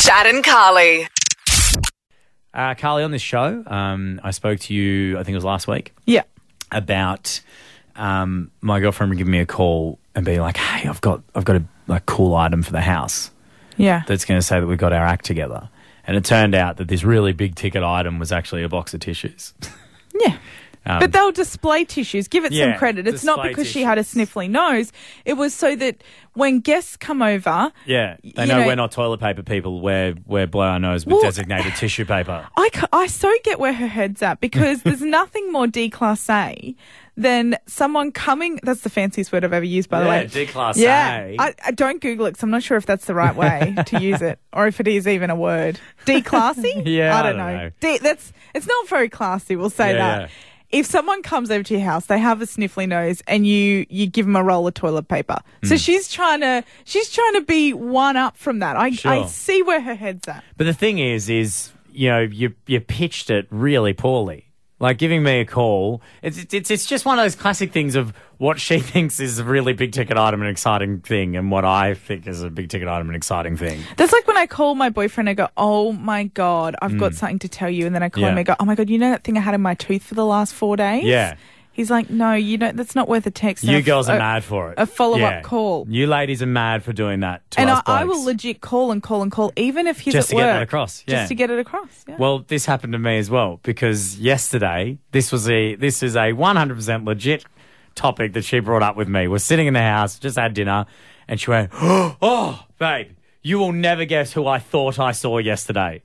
Shad and Carly. Carly, on this show, I spoke to you, I think it was last week, Yeah. about my girlfriend giving me a call and being like, hey, I've got a cool item for the house Yeah. that's going to say that we've got our act together. And it turned out that this really big ticket item was actually a box of tissues. Yeah. But they'll display tissues. Give it yeah, some credit. It's not display because she had a tissues. sniffly nose. It was so that when guests come over, Yeah, they You know, know- we're not toilet paper people. We're blow our nose with Well, designated tissue paper. I so get where her head's at because there's nothing more déclassé than someone coming. That's the fanciest word I've ever used, by the way. déclassé. Yeah, I don't Google it because I'm not sure if that's the right way to use it or if it is even a word. Declassy? Yeah, I don't know. It's not very classy. We'll say Yeah, that. yeah. If someone comes over to your house, they have a sniffly nose, and you give them a roll of toilet paper. So she's trying to be one up from that. I Sure. see where her head's at. But the thing is you know, you pitched it really poorly. Like giving me a call, it's just one of those classic things of what she thinks is a really big ticket item and exciting thing, and what I think is a big ticket item and exciting thing. That's like when I call my boyfriend, I go, oh my God, I've got something to tell you. And then I call him Yeah. and go, oh my God, you know that thing I had in my tooth for the last 4 days? Yeah. He's like, no, you don't, that's not worth a text. You And girls are mad for it. A follow-up Yeah. call. You ladies are mad for doing that to And us I blokes. will legit call and call and call, even if he's Just at to get work. that across, yeah. Just to get it across, yeah. Well, this happened to me as well, because yesterday, this is a 100% legit topic that she brought up with me. We're sitting in the house, just had dinner, and she went, oh, babe, you will never guess who I thought I saw yesterday.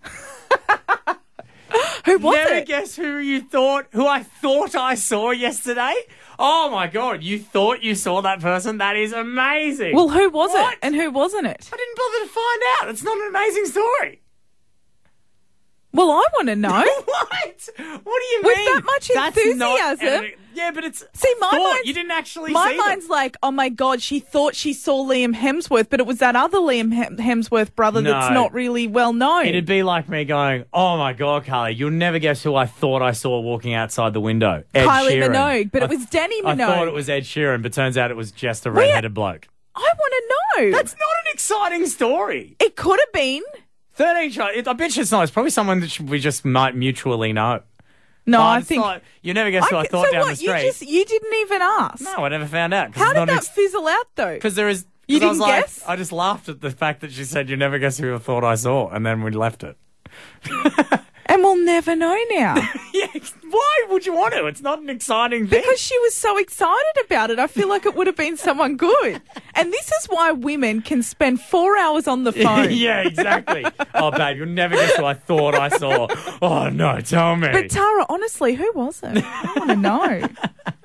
Who was Never it? guess who I thought I saw yesterday? Oh my God, you thought you saw that person? That is amazing. Well, who was What? it? And who wasn't it? I didn't bother to find out. It's not an amazing story. Well, I want to know. What? What do you With mean? that much That's not enthusiasm? yeah, but it's See, my thought. mind's- You didn't actually My see them. mind's like, oh my God, she thought she saw Liam Hemsworth, but it was that other Liam Hemsworth brother that's No. not really well known. It'd be like me going, oh my God, Carly, you'll never guess who I thought I saw walking outside the window. Ed Kylie Sheeran. Minogue, but it was Danny I Minogue. thought it was Ed Sheeran, but turns out it was just a redheaded bloke. I want to know. That's not an exciting story. It could have been. 13 shots. I bet you it's not. It's probably someone that we just might mutually know. No, But I it's think. not- you never guess who I thought so down what? the street. You didn't even ask. No, I never found out. How did that fizzle out though? Because there is. You 'cause I was didn't like, guess? I just laughed at the fact that she said, you never guess who I thought I saw. And then we left it. And we'll never know now. Yeah, why would you want to? It's not an exciting thing. Because she was so excited about it. I feel like it would have been someone good. And this is why women can spend 4 hours on the phone. Yeah, exactly. Oh, babe, you'll never guess who I thought I saw. Oh, no, tell me. But Tara, honestly, who was it? I want to know.